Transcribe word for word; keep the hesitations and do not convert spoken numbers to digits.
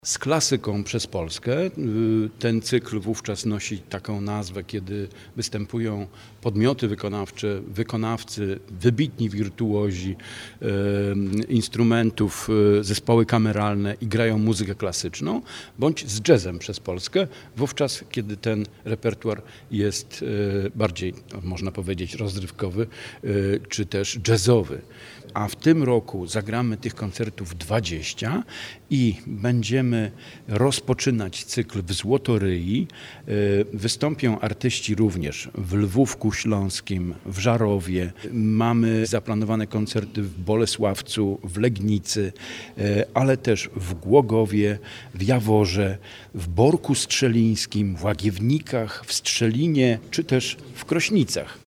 Z klasyką przez Polskę. Ten cykl wówczas nosi taką nazwę, kiedy występują podmioty wykonawcze, wykonawcy, wybitni wirtuozi e, instrumentów, e, zespoły kameralne i grają muzykę klasyczną, bądź z jazzem przez Polskę, wówczas kiedy ten repertuar jest e, bardziej, można powiedzieć, rozrywkowy, e, czy też jazzowy. A w tym roku zagramy tych koncertów dwadzieścia i będziemy rozpoczynać cykl w Złotoryi. Wystąpią artyści również w Lwówku Śląskim, w Żarowie. Mamy zaplanowane koncerty w Bolesławcu, w Legnicy, ale też w Głogowie, w Jaworze, w Borku Strzelińskim, w Łagiewnikach, w Strzelinie czy też w Krośnicach.